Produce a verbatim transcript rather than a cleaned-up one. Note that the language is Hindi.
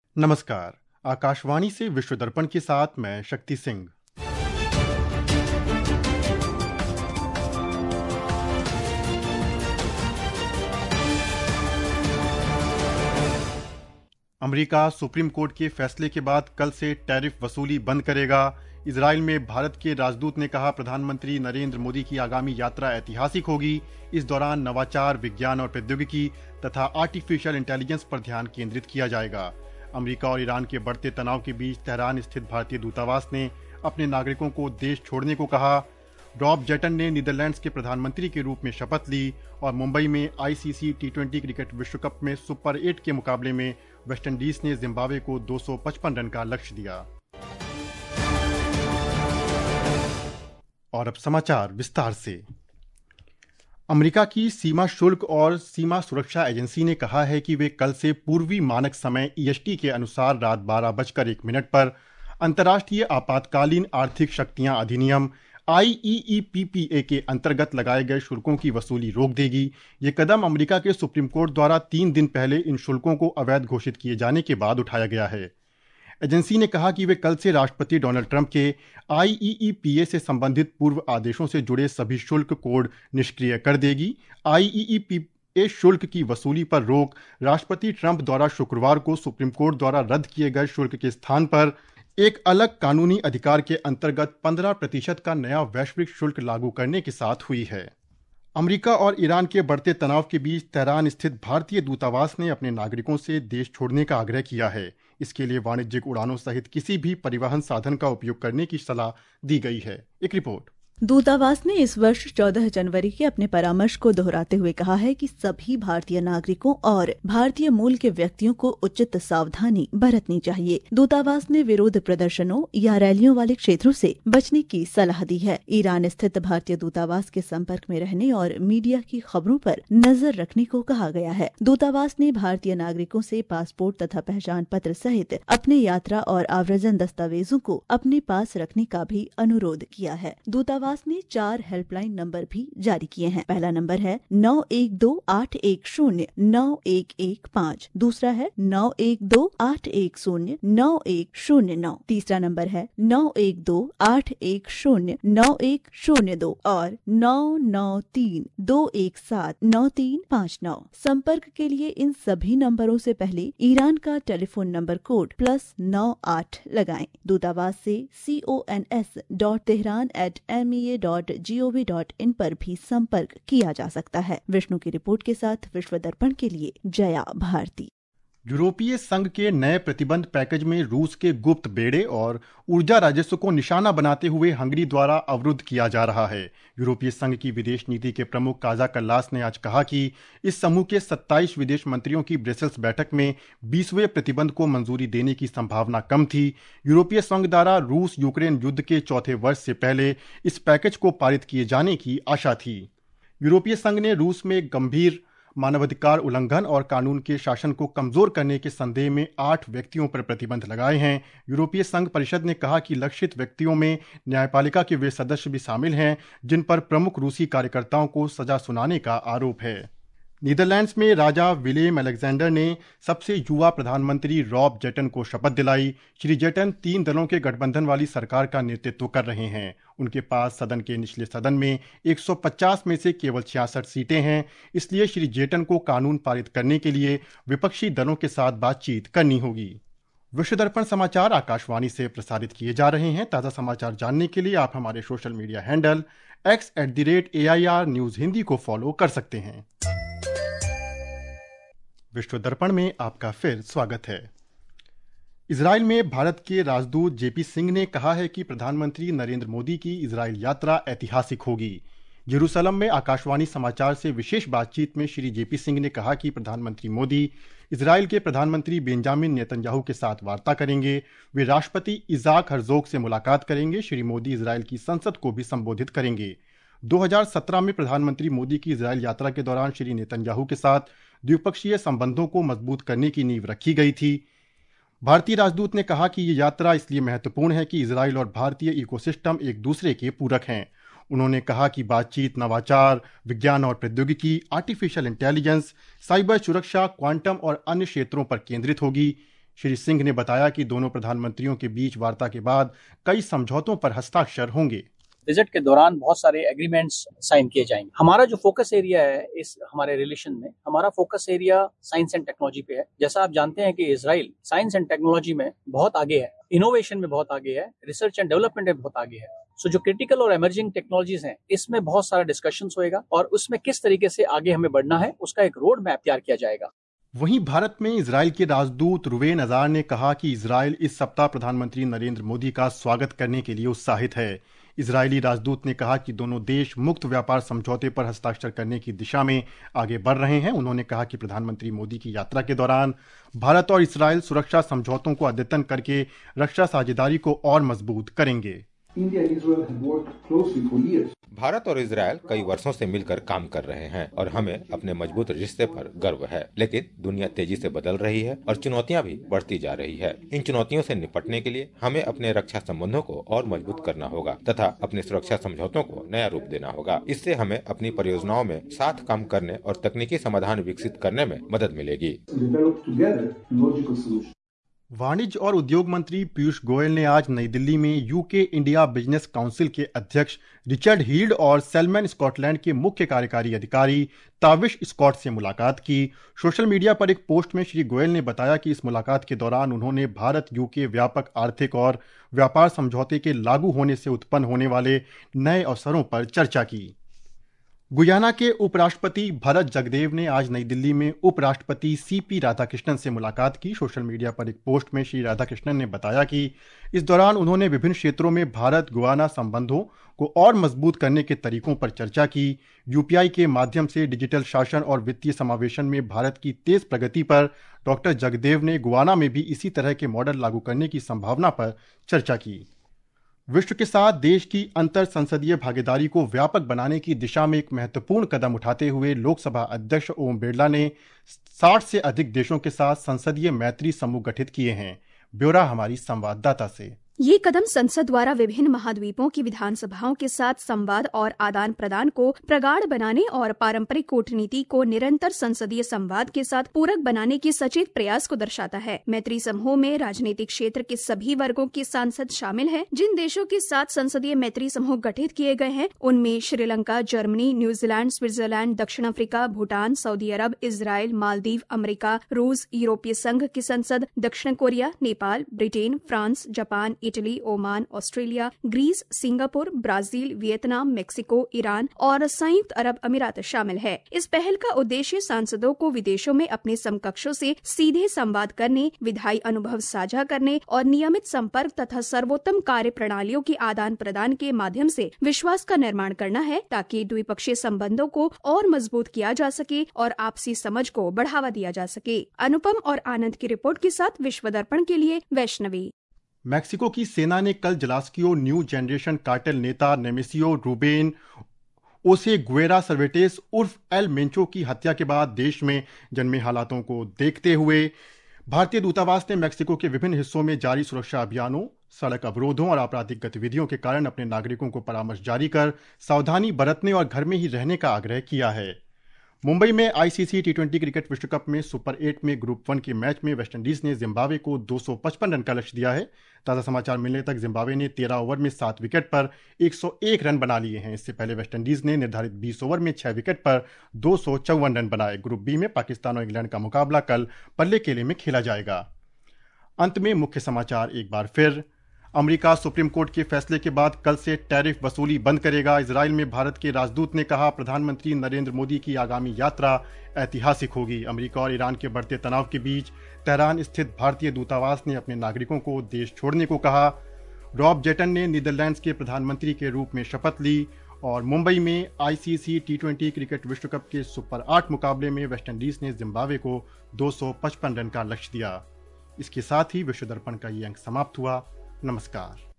नमस्कार। आकाशवाणी से विश्व दर्पण के साथ मैं Shakti Singh. America supreme court के फैसले के बाद कल से टैरिफ वसूली बंद करेगा। इजराइल में भारत के राजदूत ने कहा, प्रधानमंत्री नरेंद्र मोदी की आगामी यात्रा ऐतिहासिक होगी। इस दौरान नवाचार, विज्ञान और प्रौद्योगिकी तथा आर्टिफिशियल इंटेलिजेंस पर ध्यान केंद्रित किया जाएगा। अमेरिका और ईरान के बढ़ते तनाव के बीच तेहरान स्थित भारतीय दूतावास ने अपने नागरिकों को देश छोड़ने को कहा। रॉब जेटन ने नीदरलैंड्स के प्रधानमंत्री के रूप में शपथ ली और मुंबई में आईसीसी टी ट्वेंटी क्रिकेट विश्व कप में सुपर एट के मुकाबले में वेस्टइंडीज ने जिम्बाब्वे को दो सौ पचपन रन का लक्ष्य दिया। और अब समाचार विस्तार से। अमेरिका की सीमा शुल्क और सीमा सुरक्षा एजेंसी ने कहा है कि वे कल से पूर्वी मानक समय ईएसटी के अनुसार रात बारह बजकर एक मिनट पर अंतर्राष्ट्रीय आपातकालीन आर्थिक शक्तियां अधिनियम आईईईपीपीए के अंतर्गत लगाए गए शुल्कों की वसूली रोक देगी। ये कदम अमेरिका के सुप्रीम कोर्ट द्वारा तीन दिन पहले इन शुल्कों को अवैध घोषित किए जाने के बाद उठाया गया है। एजेंसी ने कहा कि वे कल से राष्ट्रपति डोनाल्ड ट्रंप के आईईईपीए से संबंधित पूर्व आदेशों से जुड़े सभी शुल्क कोड निष्क्रिय कर देगी। आईईईपीए शुल्क की वसूली पर रोक राष्ट्रपति ट्रंप द्वारा शुक्रवार को सुप्रीम कोर्ट द्वारा रद्द किए गए शुल्क के स्थान पर एक अलग कानूनी अधिकार के अंतर्गत पंद्रह प्रतिशत का नया वैश्विक शुल्क लागू करने के साथ हुई है। अमेरिका और ईरान के बढ़ते तनाव के बीच तेहरान स्थित भारतीय दूतावास ने अपने नागरिकों से देश छोड़ने का आग्रह किया है। इसके लिए वाणिज्यिक उड़ानों सहित किसी भी परिवहन साधन का उपयोग करने की सलाह दी गई है। एक रिपोर्ट। दूतावास ने इस वर्ष चौदह जनवरी के अपने परामर्श को दोहराते हुए कहा है कि सभी भारतीय नागरिकों और भारतीय मूल के व्यक्तियों को उचित सावधानी बरतनी चाहिए। दूतावास ने विरोध प्रदर्शनों या रैलियों वाले क्षेत्रों से बचने की सलाह दी है। ईरान स्थित भारतीय दूतावास के संपर्क में रहने और मीडिया की खबरों पर नजर रखने को कहा गया है। दूतावास ने भारतीय नागरिकों से पासपोर्ट तथा पहचान पत्र सहित अपने यात्रा और आव्रजन दस्तावेजों को अपने पास रखने का भी अनुरोध किया है। दूतावास ने चार हेल्पलाइन नंबर भी जारी किए हैं। पहला नंबर है नौ एक दो आठ एक शून्य नौ एक एक पाँच, दूसरा है नौ एक दो आठ एक शून्य नौ एक शून्य नौ, तीसरा नंबर है नौ एक दो आठ एक शून्य नौ एक शून्य दो और नौ नौ तीन दो एक सात नौ तीन पाँच नौ। संपर्क के लिए इन सभी नंबरों से पहले ईरान का टेलीफोन नंबर कोड प्लस नौ आठ लगाएं। दूतावास से C O N S dot Tehran at M dot G O V dot in पर भी संपर्क किया जा सकता है। विष्णु की रिपोर्ट के साथ विश्व दर्पण के लिए जया भारती। यूरोपीय संघ के नए प्रतिबंध पैकेज में रूस के गुप्त बेड़े और ऊर्जा राजस्व को निशाना बनाते हुए हंगरी द्वारा अवरुद्ध किया जा रहा है। यूरोपीय संघ की विदेश नीति के प्रमुख काजा कल्लास ने आज कहा कि इस समूह के सत्ताईस विदेश मंत्रियों की ब्रसेल्स बैठक में बीसवें प्रतिबंध को मंजूरी देने की संभावना कम थी। यूरोपीय संघ द्वारा रूस यूक्रेन युद्ध के चौथे वर्ष से पहले इस पैकेज को पारित किए जाने की आशा थी। यूरोपीय संघ ने रूस में गंभीर मानवाधिकार उल्लंघन और कानून के शासन को कमजोर करने के संदेह में आठ व्यक्तियों पर प्रतिबंध लगाए हैं। यूरोपीय संघ परिषद ने कहा कि लक्षित व्यक्तियों में न्यायपालिका के वे सदस्य भी शामिल हैं जिन पर प्रमुख रूसी कार्यकर्ताओं को सजा सुनाने का आरोप है। नीदरलैंड्स में राजा विलेम अलेक्जेंडर ने सबसे युवा प्रधानमंत्री रॉब जेटन को शपथ दिलाई। श्री जेटन तीन दलों के गठबंधन वाली सरकार का नेतृत्व कर रहे हैं। उनके पास सदन के निचले सदन में एक सौ पचास में से केवल छियासठ सीटें हैं। इसलिए श्री जेटन को कानून पारित करने के लिए विपक्षी दलों के साथ बातचीत करनी होगी। विश्व दर्पण समाचार आकाशवाणी से प्रसारित किए जा रहे हैं। ताज़ा समाचार जानने के लिए आप हमारे social media handle X at the rate A I R news Hindi को फॉलो कर सकते हैं। विश्व दर्पण में आपका फिर स्वागत है। इजराइल में भारत के राजदूत जेपी सिंह ने कहा है कि प्रधानमंत्री नरेंद्र मोदी की इजराइल यात्रा ऐतिहासिक होगी। यरूशलेम में आकाशवाणी समाचार से विशेष बातचीत में श्री जेपी सिंह ने कहा कि प्रधानमंत्री मोदी इजराइल के प्रधानमंत्री बेंजामिन नेतन्याहू के साथ वार्ता करेंगे। वे राष्ट्रपति इजाक हर्जोग से मुलाकात करेंगे। श्री मोदी इजराइल की संसद को भी संबोधित करेंगे। दो हज़ार सत्रह में प्रधानमंत्री मोदी की इजराइल यात्रा के दौरान श्री नेतन्याहू के साथ द्विपक्षीय संबंधों को मजबूत करने की नींव रखी गई थी। भारतीय राजदूत ने कहा कि ये यात्रा इसलिए महत्वपूर्ण है कि इजराइल और भारतीय इकोसिस्टम एक दूसरे के पूरक हैं। उन्होंने कहा कि बातचीत नवाचार, विज्ञान और प्रौद्योगिकी, आर्टिफिशियल इंटेलिजेंस, साइबर सुरक्षा, क्वांटम और अन्य क्षेत्रों पर केंद्रित होगी। श्री सिंह ने बताया कि दोनों प्रधानमंत्रियों के बीच वार्ता के बाद कई समझौतों पर हस्ताक्षर होंगे। विजिट के दौरान बहुत सारे एग्रीमेंट्स साइन किए जाएंगे। हमारा जो फोकस एरिया है इस हमारे रिलेशन में, हमारा focus area science and technology पे है। जैसा आप जानते हैं कि इजराइल साइंस एंड टेक्नोलॉजी में बहुत आगे है, इनोवेशन में बहुत आगे है, रिसर्च एंड डेवलपमेंट में बहुत आगे है। सो so, जो क्रिटिकल और इमर्जिंग टेक्नोलॉजीज हैं, इसमें बहुत सारा डिस्कशंस होएगा और उसमें किस तरीके से आगे हमें बढ़ना है उसका एक रोड मैप तैयार किया जाएगा। वहीं भारत में इजराइल के राजदूत रुवेन अजार ने कहा कि इजराइल इस सप्ताह प्रधानमंत्री नरेंद्र मोदी का स्वागत करने के लिए उत्साहित है। इजरायली राजदूत ने कहा कि दोनों देश मुक्त व्यापार समझौते पर हस्ताक्षर करने की दिशा में आगे बढ़ रहे हैं। उन्होंने कहा कि प्रधानमंत्री मोदी की यात्रा के दौरान भारत और इजराइल सुरक्षा समझौतों को अद्यतन करके रक्षा साझेदारी को और मजबूत करेंगे। भारत और इजरायल कई वर्षों से मिलकर काम कर रहे हैं और हमें अपने मजबूत रिश्ते पर गर्व है। लेकिन दुनिया तेजी से बदल रही है और चुनौतियां भी बढ़ती जा रही है। इन चुनौतियों से निपटने के लिए हमें अपने रक्षा संबंधों को और मजबूत करना होगा तथा अपने सुरक्षा समझौतों को नया रूप देना होगा। इससे हमें अपनी परियोजनाओं में साथ काम करने और तकनीकी समाधान विकसित करने में मदद मिलेगी। वाणिज्य और उद्योग मंत्री पीयूष गोयल ने आज नई दिल्ली में यूके इंडिया बिजनेस काउंसिल के अध्यक्ष रिचर्ड हील्ड और सेलमैन स्कॉटलैंड के मुख्य कार्यकारी अधिकारी ताविश स्कॉट से मुलाकात की। सोशल मीडिया पर एक पोस्ट में श्री गोयल ने बताया कि इस मुलाकात के दौरान उन्होंने भारत यूके व्यापक आर्थिक और व्यापार समझौते के लागू होने से उत्पन्न होने वाले नए अवसरों पर चर्चा की। गुयाना के उपराष्ट्रपति भरत जगदेव ने आज नई दिल्ली में उपराष्ट्रपति सीपी राधाकृष्णन से मुलाकात की। सोशल मीडिया पर एक पोस्ट में श्री राधाकृष्णन ने बताया कि इस दौरान उन्होंने विभिन्न क्षेत्रों में भारत गुयाना संबंधों को और मजबूत करने के तरीकों पर चर्चा की। यूपीआई के माध्यम से डिजिटल शासन और वित्तीय समावेशन में भारत की तेज प्रगति पर डॉक्टर जगदेव ने गुयाना में भी इसी तरह के मॉडल लागू करने की संभावना पर चर्चा की। विश्व के साथ देश की अंतर संसदीय भागीदारी को व्यापक बनाने की दिशा में एक महत्वपूर्ण कदम उठाते हुए लोकसभा अध्यक्ष ओम बिरला ने साठ से अधिक देशों के साथ संसदीय मैत्री समूह गठित किए हैं। ब्यौरा हमारी संवाददाता से। ये कदम संसद द्वारा विभिन्न महाद्वीपों की विधानसभाओं के साथ संवाद और आदान प्रदान को प्रगाढ़ बनाने और पारंपरिक कूटनीति को निरंतर संसदीय संवाद के साथ पूरक बनाने के सचेत प्रयास को दर्शाता है। मैत्री समूह में राजनीतिक क्षेत्र के सभी वर्गों के सांसद शामिल हैं। जिन देशों के साथ संसदीय मैत्री समूह गठित किए गए हैं उनमें श्रीलंका, जर्मनी, न्यूजीलैंड, स्विट्जरलैंड, दक्षिण अफ्रीका, भूटान, सऊदी अरब, इजराइल, मालदीव, अमेरिका, रूस, यूरोपीय संघ की संसद, दक्षिण Korea, Nepal, Britain, France, Japan, Italy, Oman, Australia, Greece, Singapore, Brazil, Vietnam, Mexico, Iran और संयुक्त अरब अमीरात शामिल है। इस पहल का उद्देश्य सांसदों को विदेशों में अपने समकक्षों से सीधे संवाद करने, विधायी अनुभव साझा करने और नियमित संपर्क तथा सर्वोत्तम कार्य प्रणालियों के आदान प्रदान के माध्यम से विश्वास का निर्माण करना है, ताकि द्विपक्षीय संबंधों को और मजबूत किया जा सके और आपसी समझ को बढ़ावा दिया जा सके। अनुपम और आनंद की रिपोर्ट के साथ विश्व दर्पण के लिए वैष्णवी। मैक्सिको की सेना ने कल जलास्कियो न्यू जनरेशन कार्टेल नेता नेमेसियो रूबेन ओसेगुएरा सर्वेटेस उर्फ एल मेंचो की हत्या के बाद देश में जन्मे हालातों को देखते हुए भारतीय दूतावास ने मैक्सिको के विभिन्न हिस्सों में जारी सुरक्षा अभियानों, सड़क अवरोधों और आपराधिक गतिविधियों के कारण अपने नागरिकों को परामर्श जारी कर सावधानी बरतने और घर में ही रहने का आग्रह किया है। मुंबई में आईसीसी टी ट्वेंटी क्रिकेट विश्व कप में सुपर एट में ग्रुप वन के मैच में वेस्टइंडीज ने जिम्बाब्वे को दो सौ पचपन रन का लक्ष्य दिया है। ताज़ा समाचार मिलने तक जिम्बाब्वे ने तेरह ओवर में सात विकेट पर एक सौ एक रन बना लिए हैं। इससे पहले वेस्टइंडीज ने निर्धारित बीस ओवर में छह विकेट पर दो सौ चौवन रन बनाए। ग्रुप बी में पाकिस्तान और इंग्लैंड का मुकाबला कल पल्लेकेले में खेला जाएगा। अंत में मुख्य समाचार एक बार फिर। अमेरिका सुप्रीम कोर्ट के फैसले के बाद कल से टैरिफ वसूली बंद करेगा। इजराइल में भारत के राजदूत ने कहा प्रधानमंत्री नरेंद्र मोदी की आगामी यात्रा ऐतिहासिक होगी। अमेरिका और ईरान के बढ़ते तनाव के बीच तेहरान स्थित भारतीय दूतावास ने अपने नागरिकों को देश छोड़ने को कहा। रॉब जेटन ने नीदरलैंड्स के प्रधानमंत्री के रूप में शपथ ली। और मुंबई में आईसीसी टी ट्वेंटी क्रिकेट विश्व कप के सुपर आठ मुकाबले में वेस्टइंडीज ने जिम्बाब्वे को दो सौ पचपन रन का लक्ष्य दिया। इसके साथ ही विश्व दर्पण का ये अंक समाप्त हुआ। नमस्कार।